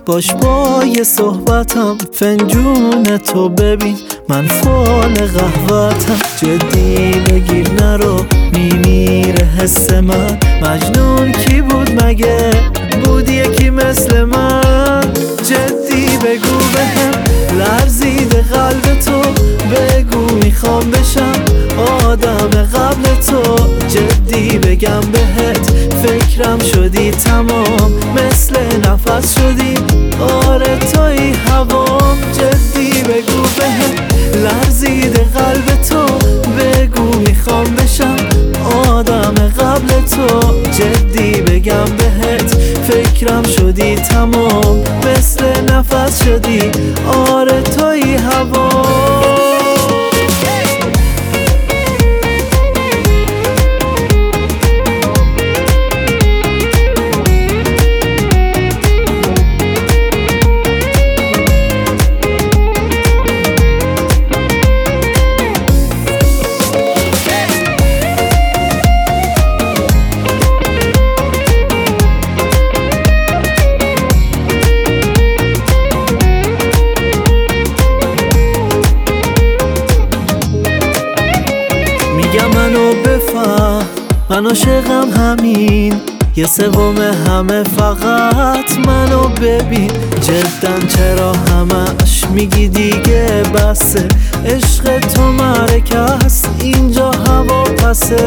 باش با یه صحبتم، فنجون تو ببین من فال قهوتم. جدی بگیر نرو میمیره حس من، مجنون کی بود مگه بود یکی مثل من؟ جدی بگو بهم لرزیده قلب تو، بگو میخوام بشم آدم قبل تو. جدی بگم بهت فکرم شدی تمام، مثل نفس شدی آره توی هوام. جدی بگو بهم لرزیده قلب تو، بگو میخوام بشم آدم قبل تو. جدی بگم بهت فکرم شدی تمام، مثل نفس شدی آره توی هوام. منو بفهم، من عاشقم همین، یه سوم همه فقط منو ببین. جدن چرا همش میگی دیگه بسه، عشق تو معرکه است اینجا هوا پسه.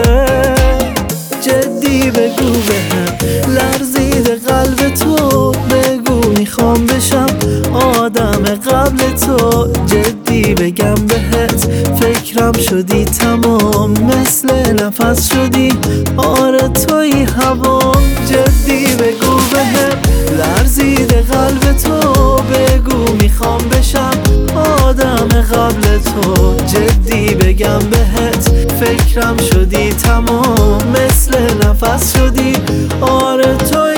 جدی بگو بهم لرزیده قلب تو، بگو میخوام بشم آدم قبل تو. جدی بگم بهت فکرم شدی تمام، مثل نفس شدی آره توی هوام. جدی بگو بهم لرزیده قلب تو، بگو میخوام بشم آدم قبل تو. جدی بگم بهت فکرم شدی تمام، مثل نفس شدی آره توی